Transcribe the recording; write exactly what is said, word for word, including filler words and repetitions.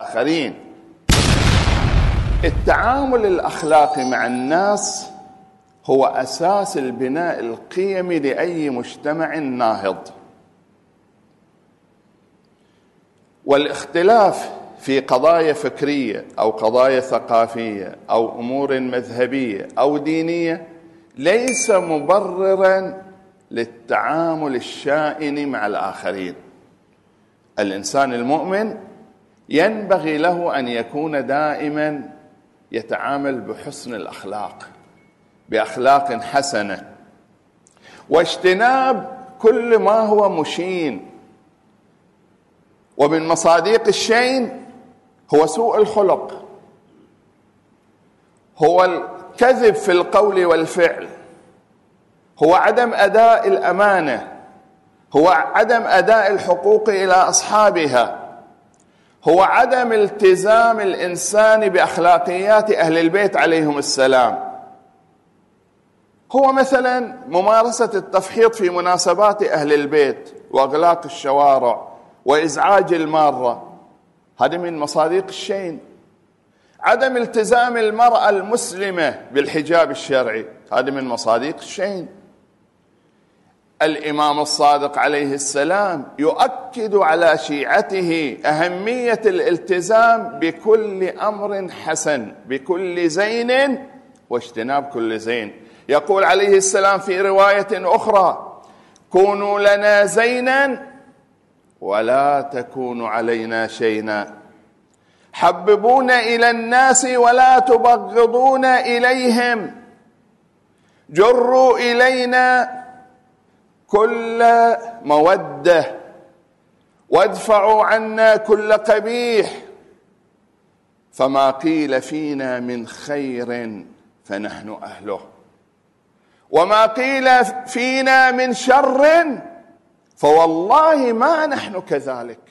الآخرين. التعامل الأخلاقي مع الناس هو أساس البناء القيمي لأي مجتمع ناهض. والاختلاف في قضايا فكرية أو قضايا ثقافية أو أمور مذهبية أو دينية ليس مبرراً للتعامل الشائن مع الآخرين. الإنسان المؤمن ينبغي له أن يكون دائماً يتعامل بحسن الأخلاق، بأخلاق حسنة، واجتناب كل ما هو مشين. ومن مصادق الشين هو سوء الخلق، هو الكذب في القول والفعل، هو عدم أداء الأمانة، هو عدم أداء الحقوق إلى أصحابها، هو عدم التزام الإنسان بأخلاقيات أهل البيت عليهم السلام، هو مثلا ممارسة التفحيط في مناسبات أهل البيت وإغلاق الشوارع وإزعاج المارة، هذه من مصادق الشين. عدم التزام المرأة المسلمة بالحجاب الشرعي، هذه من مصادق الشين. الإمام الصادق عليه السلام يؤكد على شيعته أهمية الالتزام بكل أمر حسن، بكل زين واجتناب كل زين. يقول عليه السلام في رواية أخرى: كونوا لنا زينا ولا تكونوا علينا شينا، حببونا إلى الناس ولا تبغضون إليهم، جروا إلينا كل مودة وادفعوا عنا كل قبيح، فما قيل فينا من خير فنحن أهله، وما قيل فينا من شر فوالله ما نحن كذلك.